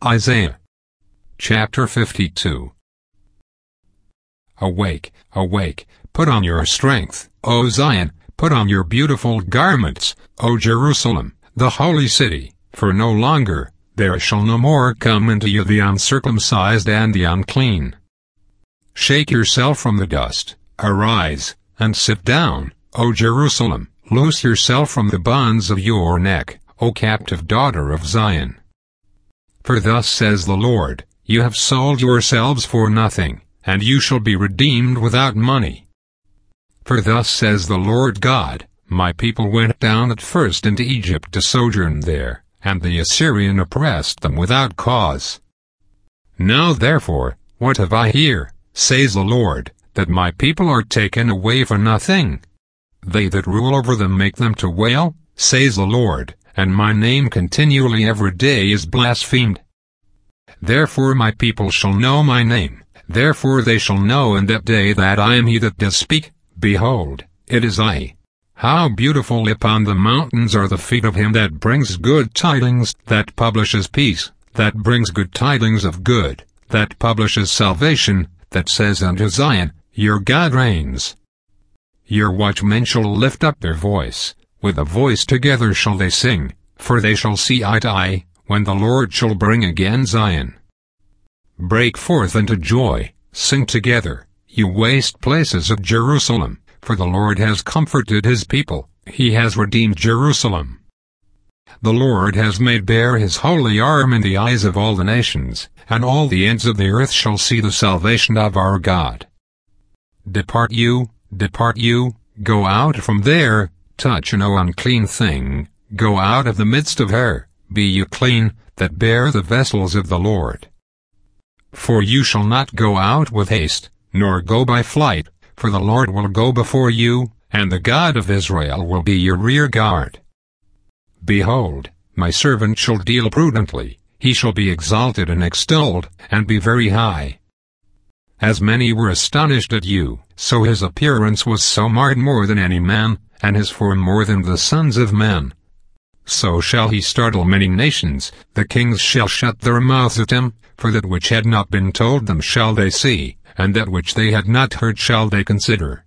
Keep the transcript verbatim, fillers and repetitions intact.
Isaiah chapter fifty-two. Awake, awake, put on your strength, O Zion, put on your beautiful garments, O Jerusalem, the holy city, for no longer, there shall no more come into you the uncircumcised and the unclean. Shake yourself from the dust, arise, and sit down, O Jerusalem, loose yourself from the bonds of your neck, O captive daughter of Zion. For thus says the Lord, you have sold yourselves for nothing, and you shall be redeemed without money. For thus says the Lord God, my people went down at first into Egypt to sojourn there, and the Assyrian oppressed them without cause. Now therefore, what have I here, says the Lord, that my people are taken away for nothing? They that rule over them make them to wail, says the Lord, and my name continually every day is blasphemed. Therefore my people shall know my name, therefore they shall know in that day that I am he that does speak, behold, it is I. How beautiful upon the mountains are the feet of him that brings good tidings, that publishes peace, that brings good tidings of good, that publishes salvation, that says unto Zion, your God reigns. Your watchmen shall lift up their voice, with a voice together shall they sing, for they shall see eye to eye, when the Lord shall bring again Zion. Break forth into joy, sing together, you waste places of Jerusalem, for the Lord has comforted his people, he has redeemed Jerusalem. The Lord has made bare his holy arm in the eyes of all the nations, and all the ends of the earth shall see the salvation of our God. Depart you, depart you, go out from there, touch no unclean thing, go out of the midst of her, be you clean, that bear the vessels of the Lord. For you shall not go out with haste, nor go by flight, for the Lord will go before you, and the God of Israel will be your rear guard. Behold, my servant shall deal prudently, he shall be exalted and extolled, and be very high. As many were astonished at you, so his appearance was so marred more than any man, and his form more than the sons of men. So shall he startle many nations, the kings shall shut their mouths at him, for that which had not been told them shall they see, and that which they had not heard shall they consider.